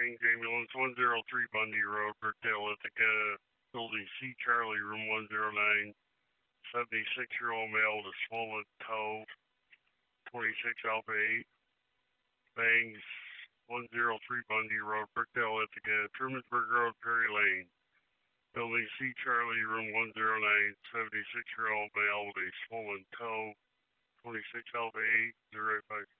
Bangs Ambulance 103 Bundy Road, Brookdale, Ithaca. Building C, Charlie, room 109. 76-year-old male with a swollen toe, 26 Alpha 8. Bangs 103 Bundy Road, Brookdale, Ithaca. Trumansburg Road, Perry Lane. Building C, Charlie, room 109. 76-year-old male with a swollen toe, 26 Alpha 8. 085